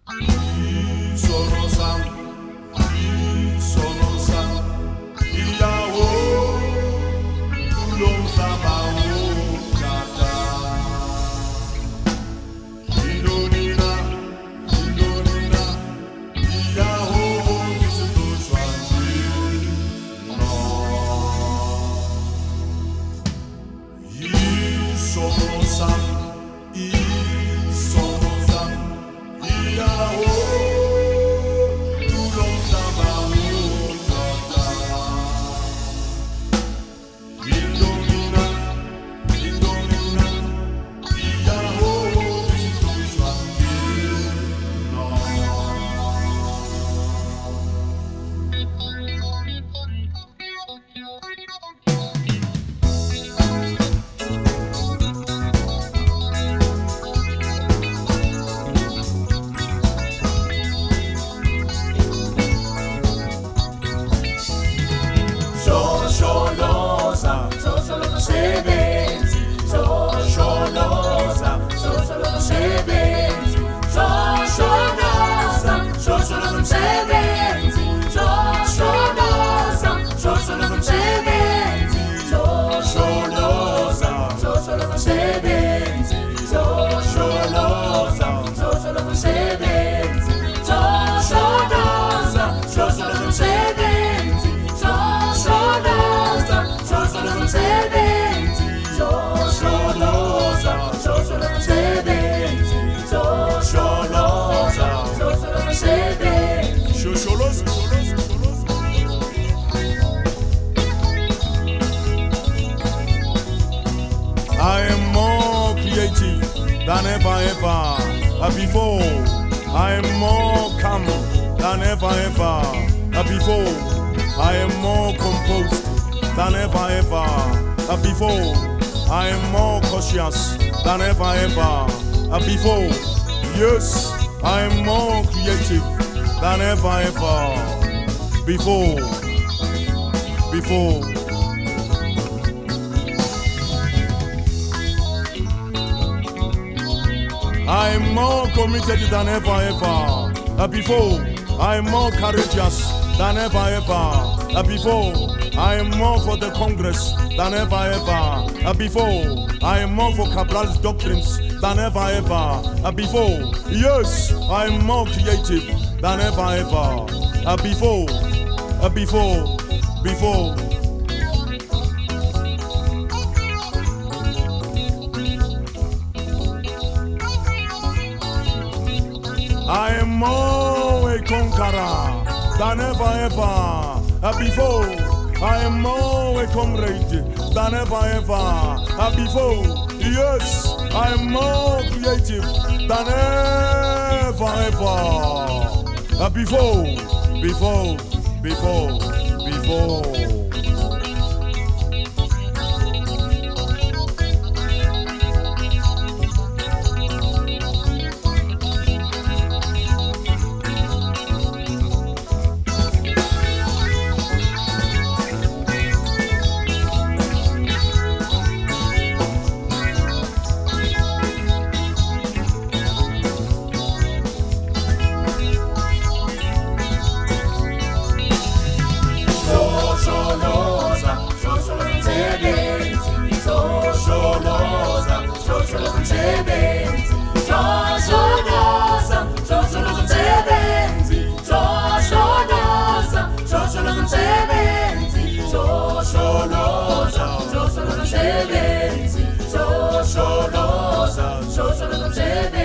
Sono sam, sono sam, iyawo, long sama kata. Indonina, Indonina, iyawo, disutu swanti no. Sono sam, sono sam, iyawo. I am more creative than ever before. I am more calm than ever before. I am more composed than ever before. I am more cautious than ever before. Yes, I am more creative than ever before. I am more committed than ever before. I am more courageous than ever before. I am more for the Congress than ever before. I am more for Cabral's doctrines than ever before. Yes, I am more creative than ever before. I am more a conqueror than ever before. I am more a comrade than ever before. Yes, I am more creative than ever before. Shosho loza,